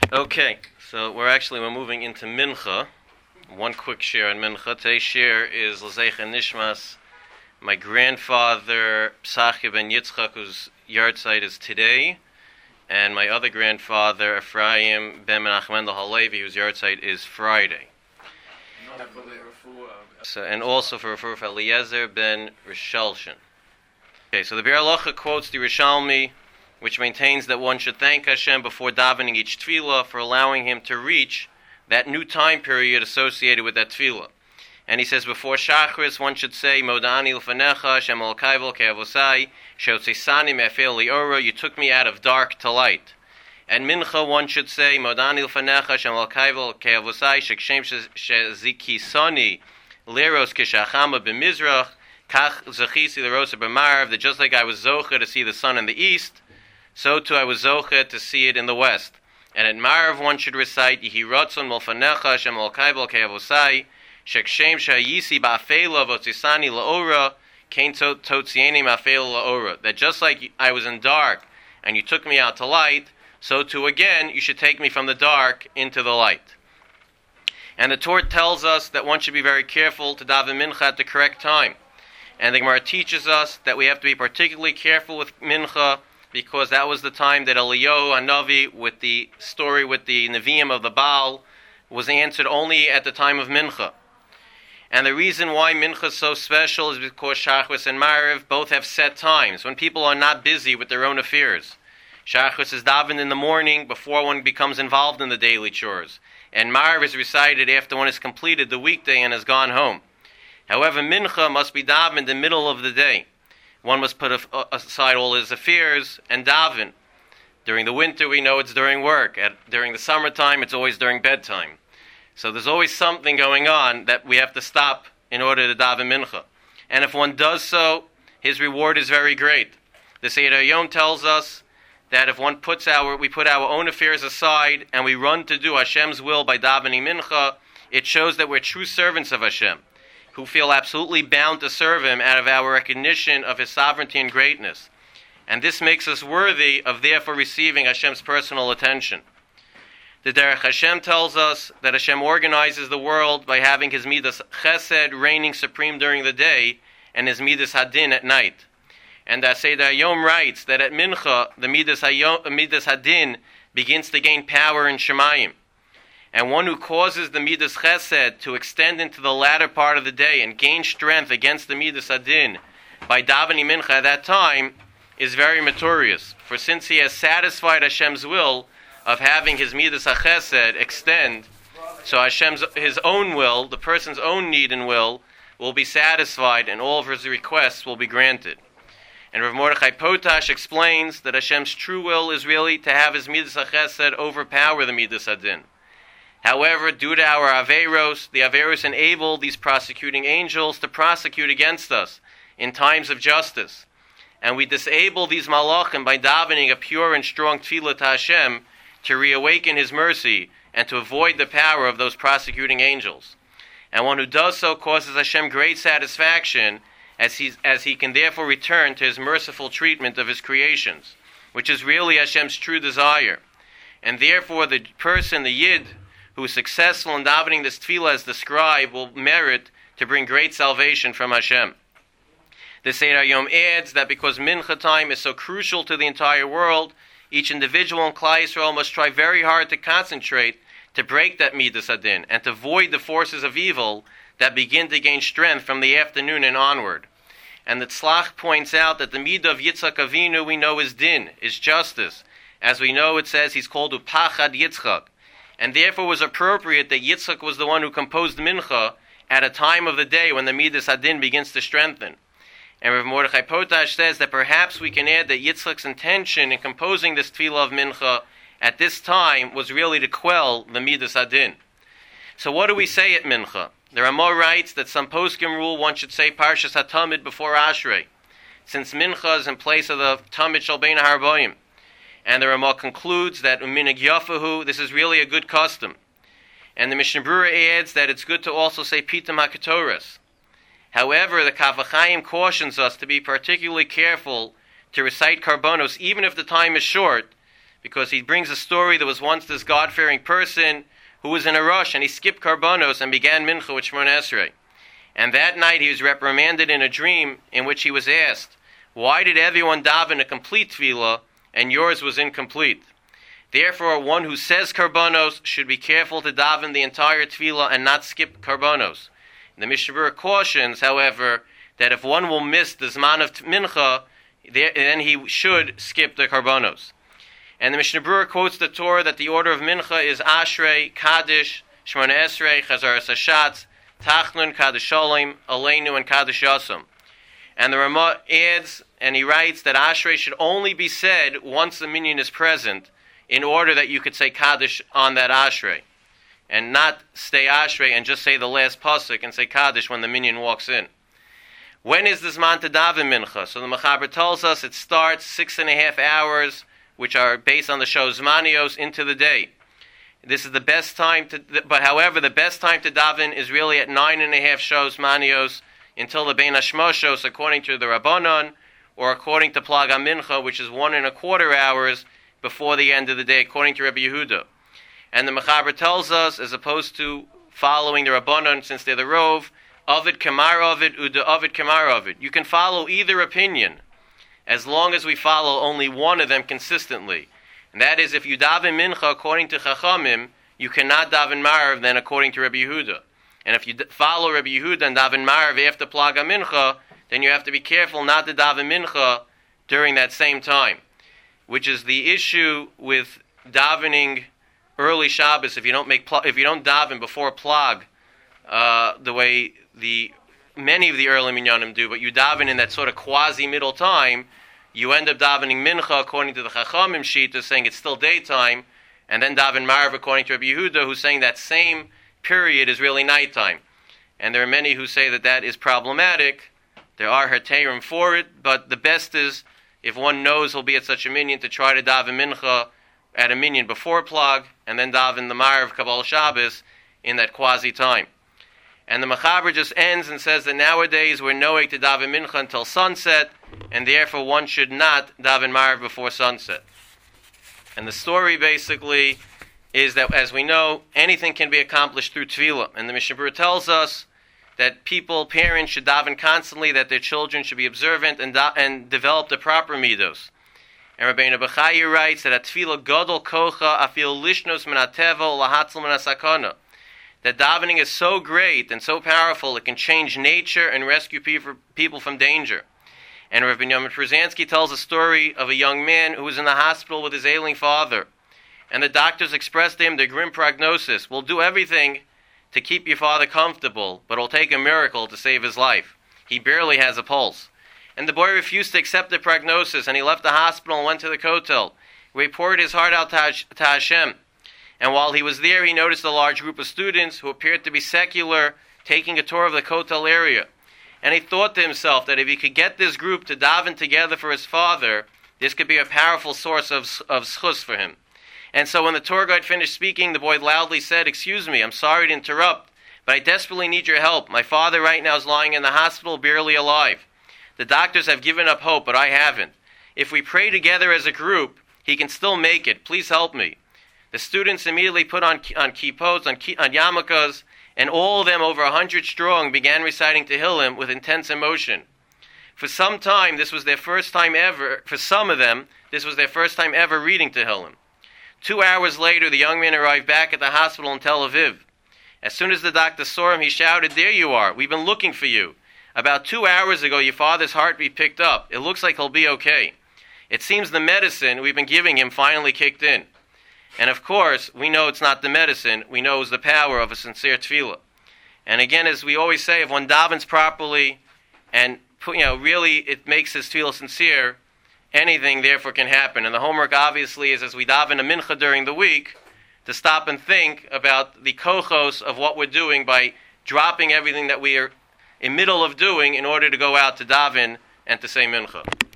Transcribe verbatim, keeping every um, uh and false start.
Okay, so we're actually we're moving into Mincha. One quick share on Mincha. Today's share is L'Zeicha Nishmas. My grandfather Psachia ben Yitzchak, whose yahrzeit is today, and my other grandfather Ephraim ben Menachem Mendel Halevi, whose yahrzeit is Friday. So, and also for Rafuf Eliezer ben Rishalshin. Okay, so the Biur Halacha quotes the Rishalmi, which maintains that one should thank Hashem before davening each tefillah for allowing him to reach that new time period associated with that tefillah. And he says before Shachris one should say, Modani l'fanecha, Hashem Elokai v'Elokei Avosai, she'otzeisani me'afel li'ora, you took me out of dark to light. And Mincha one should say, Modani l'fanecha, Hashem Elokai v'Elokei Avosai, she'kshem she'zikisani li'ros k'shachama b'mizrach, kach zachisi l'rosa b'marav, that just like I was zocha to see the sun in the east, so too I was zocha to see it in the west. And at Marav one should recite, Yehi Ratzon Molfanecha Hashem Elokai v'Elokei Avosai, Shekshem Shayisi Ba'afela V'Otzisani La'ora, Kain Totzieni Ma'afela La'ora. That just like I was in dark and you took me out to light, so too again you should take me from the dark into the light. And the Torah tells us that one should be very careful to daven Mincha at the correct time. And the Gemara teaches us that we have to be particularly careful with Mincha, because that was the time that Eliyahu Hanavi, with the story with the Nevi'im of the Baal, was answered only at the time of Mincha. And the reason why Mincha is so special is because Shachris and Mariv both have set times, when people are not busy with their own affairs. Shachris is davened in the morning before one becomes involved in the daily chores, and Mariv is recited after one has completed the weekday and has gone home. However, Mincha must be davened in the middle of the day. One must put aside all his affairs and daven. During the winter, we know it's during work. At, during the summertime, it's always during bedtime. So there's always something going on that we have to stop in order to daven Mincha. And if one does so, his reward is very great. The Seder Yom tells us that if one puts our, we put our own affairs aside and we run to do Hashem's will by davening Mincha, it shows that we're true servants of Hashem, who feel absolutely bound to serve Him out of our recognition of His sovereignty and greatness. And this makes us worthy of therefore receiving Hashem's personal attention. The Derech Hashem tells us that Hashem organizes the world by having His Midas Chesed reigning supreme during the day and His Midas Hadin at night. And the Seder Yom writes that at Mincha, the Midas, Hayom, Midas Hadin begins to gain power in Shemayim. And one who causes the Midas Chesed to extend into the latter part of the day and gain strength against the Midas Hadin by davening Mincha at that time is very meritorious. For since he has satisfied Hashem's will of having his Midas HaChesed extend, so Hashem's his own will, the person's own need and will, will be satisfied and all of his requests will be granted. And Rav Mordechai Potash explains that Hashem's true will is really to have his Midas HaChesed overpower the Midas Hadin. However, due to our Averos, the Averos enable these prosecuting angels to prosecute against us in times of justice. And we disable these Malachim by davening a pure and strong tefillah to Hashem to reawaken His mercy and to avoid the power of those prosecuting angels. And one who does so causes Hashem great satisfaction, as, he's, as he can therefore return to His merciful treatment of His creations, which is really Hashem's true desire. And therefore the person, the Yid, who is successful in davening this tefillah as described, will merit to bring great salvation from Hashem. The Seder Yom adds that because Mincha time is so crucial to the entire world, each individual in Klal Yisrael must try very hard to concentrate to break that Midas Hadin and to avoid the forces of evil that begin to gain strength from the afternoon and onward. And the Tzlach points out that the Midah of Yitzchak Avinu we know is din, is justice. As we know, it says he's called Upachad Yitzchak. And therefore it was appropriate that Yitzchak was the one who composed Mincha at a time of the day when the Midas Hadin begins to strengthen. And Rav Mordechai Potash says that perhaps we can add that Yitzchak's intention in composing this tefillah of Mincha at this time was really to quell the Midas Hadin. So what do we say at Mincha? The Ramah writes that some poskim rule one should say Parshas HaTamid before Ashrei, since Mincha is in place of the Tamid Shel Bein HaArboim. And the Ramah concludes that Uminig Yafahu, this is really a good custom. And the Mishnah Berurah adds that it's good to also say Pitam HaKetoras. However, the Kaf HaChaim cautions us to be particularly careful to recite Karbonos, even if the time is short, because he brings a story. There was once this God-fearing person who was in a rush, and he skipped Karbanos and began Mincha with Shemona Esrei. And that night he was reprimanded in a dream in which he was asked, why did everyone daven a complete tefillah and yours was incomplete? Therefore, one who says Karbanos should be careful to daven the entire tefillah and not skip Karbanos. The Mishnah Berurah cautions, however, that if one will miss the Zman of Mincha, then he should skip the Karbanos. And the Mishnah Berurah quotes the Torah that the order of Mincha is Ashrei, Kaddish, Shemona Esrei, Chazaras Hashatz, Tachnun, Kaddish Sholem, Aleinu, and Kaddish Yasam. And the Ramah adds, and he writes, that Ashrei should only be said once the minyan is present, in order that you could say Kaddish on that Ashrei, and not stay Ashrei and just say the last pasuk and say Kaddish when the minyan walks in. When is this man to daven Mincha? So the Mechaber tells us it starts six and a half hours, which are based on the show Zmanios, into the day. This is the best time to, but however, the best time to daven is really at nine and a half shows Zmanios until the Bein Hashmoshos, according to the Rabbanon, or according to Plag HaMincha, which is one and a quarter hours before the end of the day, according to Rabbi Yehuda. And the Mechaber tells us, as opposed to following the Rabbanon, since they're the Rov, Ovid Kamar Ovid, Uda Ovid Kamar Ovid. You can follow either opinion, as long as we follow only one of them consistently. And that is, if you daven Mincha according to Chachamim, you cannot daven Marav then according to Rabbi Yehuda. And if you d- follow Rabbi Yehuda and daven Marav after Plag HaMincha, then you have to be careful not to daven Mincha during that same time, which is the issue with davening early Shabbos. If you don't make pl- if you don't daven before Plag, uh, the way the many of the early minyanim do, but you daven in that sort of quasi middle time, you end up davening Mincha according to the Chachamim Shita, saying it's still daytime, and then daven Marav according to Rabbi Yehuda, who's saying that same period is really nighttime. And there are many who say that that is problematic. There are Herteirim for it, but the best is, if one knows he'll be at such a minyan, to try to daven Mincha at a minyan before Plag, and then daven the Marav Kabbalah Shabbos in that quasi time. And the Mechaber just ends and says that nowadays we're knowing to daven Mincha until sunset, and therefore one should not daven Marav before sunset. And the story basically is that, as we know, anything can be accomplished through Tefillah. And the Mishnah Berurah tells us that people, parents, should daven constantly, that their children should be observant and da- and develop the proper midos. And Rabbeinu Bechaya writes that at Tefillah Gadol Kocha Afil Lishnos Min HaTevo Lahatzal Min HaSakana, that davening is so great and so powerful it can change nature and rescue people from danger. And Rabbi Binyamin Przansky tells a story of a young man who was in the hospital with his ailing father. And the doctors expressed to him their grim prognosis: we'll do everything to keep your father comfortable, but it'll take a miracle to save his life. He barely has a pulse. And the boy refused to accept the prognosis, and he left the hospital and went to the Kotel, where he poured his heart out to Hashem. And while he was there, he noticed a large group of students who appeared to be secular, taking a tour of the Kotel area. And he thought to himself that if he could get this group to daven together for his father, this could be a powerful source of, of schus for him. And so when the tour guide finished speaking, the boy loudly said, "Excuse me, I'm sorry to interrupt, but I desperately need your help. My father right now is lying in the hospital, barely alive. The doctors have given up hope, but I haven't. If we pray together as a group, he can still make it. Please help me." The students immediately put on on kippos, on, on yarmulkes, and all of them, over a hundred strong, began reciting Tehillim with intense emotion. For some time, this was their first time ever, for some of them, this was their first time ever reading Tehillim. Two hours later, the young man arrived back at the hospital in Tel Aviv. As soon as the doctor saw him, he shouted, "There you are. We've been looking for you. About two hours ago, your father's heartbeat picked up. It looks like he'll be okay. It seems the medicine we've been giving him finally kicked in." And of course, we know it's not the medicine. We know it's the power of a sincere tefillah. And again, as we always say, if one davens properly and, you know, really it makes his tefillah sincere, anything therefore can happen. And the homework obviously is, as we daven a mincha during the week, to stop and think about the kochos of what we're doing by dropping everything that we are in middle of doing in order to go out to daven and to say mincha.